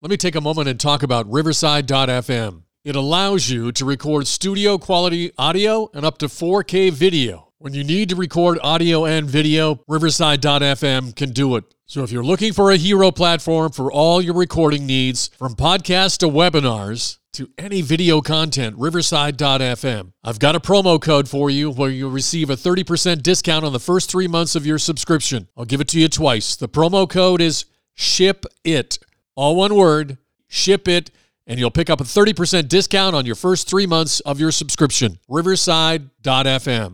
Let me take a moment and talk about Riverside.fm. It allows you to record studio quality audio and up to 4K video. When you need to record audio and video, Riverside.fm can do it. So if you're looking for a hero platform for all your recording needs, from podcasts to webinars to any video content, Riverside.fm. I've got a promo code for you where you'll receive a 30% discount on the first 3 months of your subscription. I'll give it to you twice. The promo code is SHIPIT. All one word, SHIPIT, and you'll pick up a 30% discount on your first 3 months of your subscription. Riverside.fm.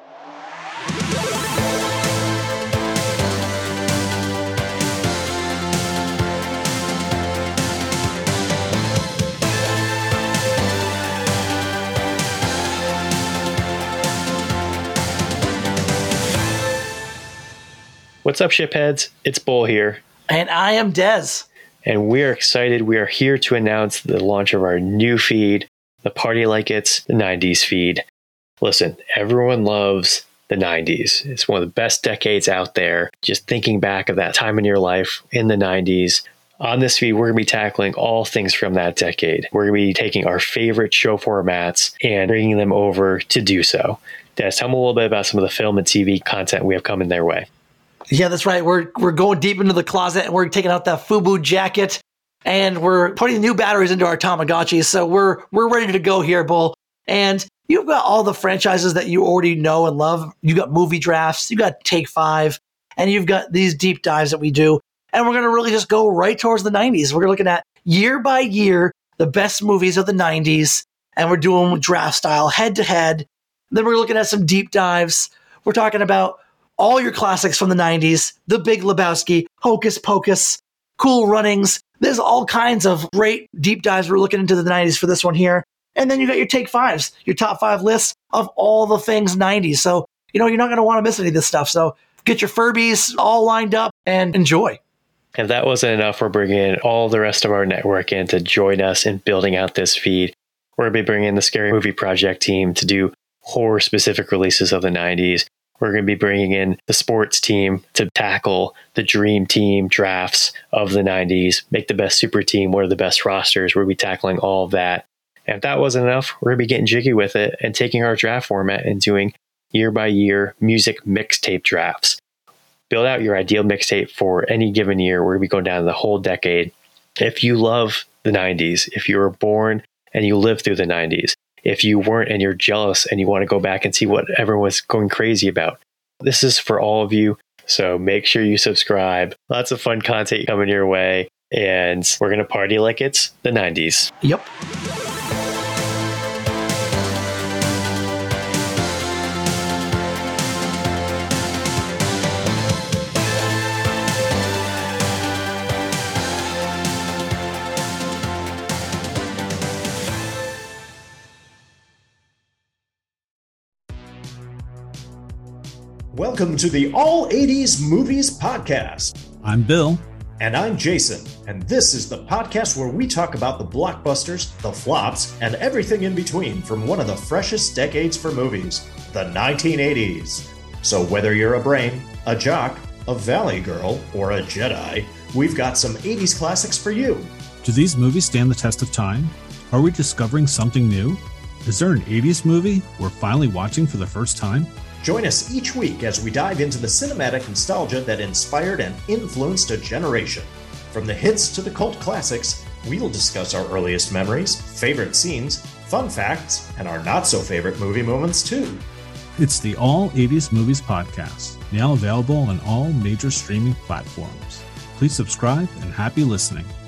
What's up, shipheads? It's Bull here. And I am Dez. And we are excited. We are here to announce the launch of our new feed, the Party Like It's the 90s feed. Listen, everyone loves the 90s. It's one of the best decades out there. Just thinking back of that time in your life in the 90s. On this feed, we're going to be tackling all things from that decade. We're going to be taking our favorite show formats and bringing them over to do so. Des, tell me a little bit about some of the film and TV content we have coming their way. Yeah, that's right. We're going deep into the closet and we're taking out that FUBU jacket and we're putting new batteries into our Tamagotchi. So we're ready to go here, Bull. And you've got all the franchises that you already know and love. You got movie drafts, you got Take 5, and you've got these deep dives that we do. And we're going to really just go right towards the 90s. We're looking at year by year, the best movies of the 90s. And we're doing draft style, head to head. Then we're looking at some deep dives. We're talking about all your classics from the 90s, The Big Lebowski, Hocus Pocus, Cool Runnings. There's all kinds of great deep dives we're looking into the 90s for this one here. And then you got your Take 5s, your top 5 lists of all the things 90s. So, you're not going to want to miss any of this stuff. So get your Furbies all lined up and enjoy. If that wasn't enough, we're bringing in all the rest of our network in to join us in building out this feed. We're going to be bringing in the Scary Movie Project team to do horror-specific releases of the 90s. We're going to be bringing in the sports team to tackle the dream team drafts of the 90s, make the best super team, what are the best rosters. We'll be tackling all of that. And if that wasn't enough, we're going to be getting jiggy with it and taking our draft format and doing year by year music mixtape drafts. Build out your ideal mixtape for any given year. We're going to be going down the whole decade. If you love the 90s, if you were born and you lived through the 90s, if you weren't and you're jealous and you want to go back and see what everyone's going crazy about, this is for all of you. So make sure you subscribe. Lots of fun content coming your way. And we're going to party like it's the 90s. Yep. Welcome to the All 80s Movies Podcast. I'm Bill. And I'm Jason. And this is the podcast where we talk about the blockbusters, the flops, and everything in between from one of the freshest decades for movies, the 1980s. So whether you're a brain, a jock, a valley girl, or a Jedi, we've got some 80s classics for you. Do these movies stand the test of time? Are we discovering something new? Is there an 80s movie we're finally watching for the first time? Join us each week as we dive into the cinematic nostalgia that inspired and influenced a generation. From the hits to the cult classics, we'll discuss our earliest memories, favorite scenes, fun facts, and our not-so-favorite movie moments too. It's the All 80s Movies Podcast, now available on all major streaming platforms. Please subscribe and happy listening.